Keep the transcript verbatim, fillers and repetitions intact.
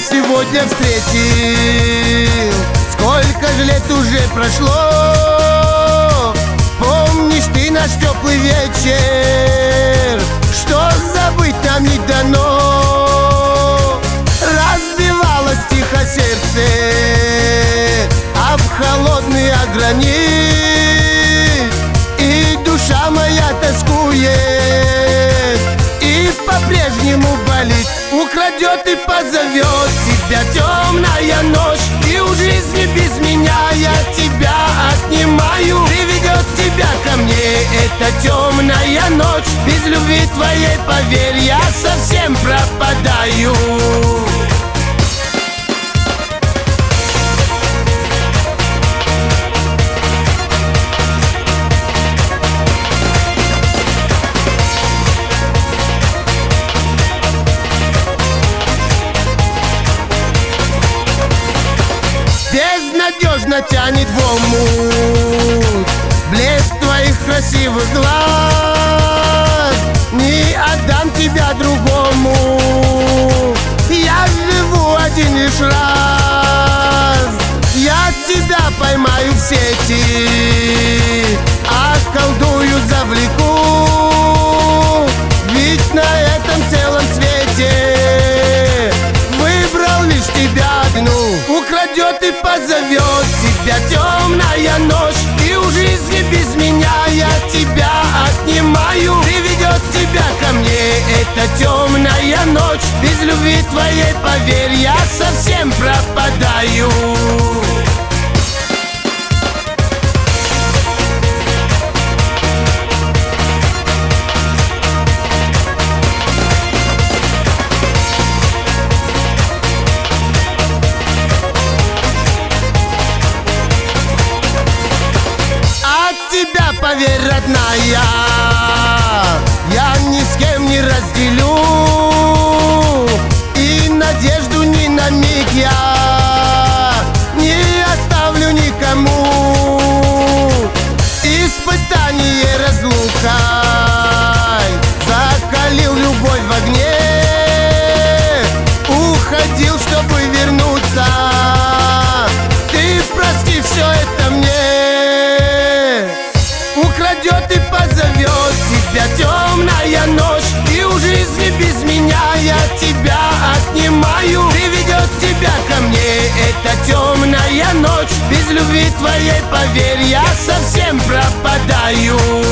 сегодня встретил. Сколько же лет уже прошло, помнишь ты наш теплый вечер, что забыть нам не дано. Разбивалось тихо сердце об холодный гранит, и душа моя тоскует, и по-прежнему болит. Украдет и позовет тебя темная ночь, и у жизни без меня я тебя отнимаю. Приведет тебя ко мне эта темная ночь, без любви твоей, поверь, я совсем пропадаю. Безнадежно тянет в омут блеск твоих красивых глаз. Не отдам тебя другому, я живу один лишь раз. Я тебя поймаю в сети, околдую, завлеку, ведь на этом целом свете выбрал лишь тебя одну. Украдет и позовет тебя темная ночь, и у жизни без меня я тебя отнимаю. Приведет тебя ко мне эта темная ночь, без любви твоей, поверь, я совсем пропадаю. Тебя, поверь, родная, я ни с кем не разделю, и надежду ни на миг я не оставлю никому. Испытание разлукой закалил любовь в огне, уходил, чтобы вернуться. Ты прости все это мне. Украдет и позовет тебя темная ночь, и у жизни без меня я тебя отнимаю. Приведет тебя ко мне эта темная ночь, без любви твоей, поверь, я совсем пропадаю.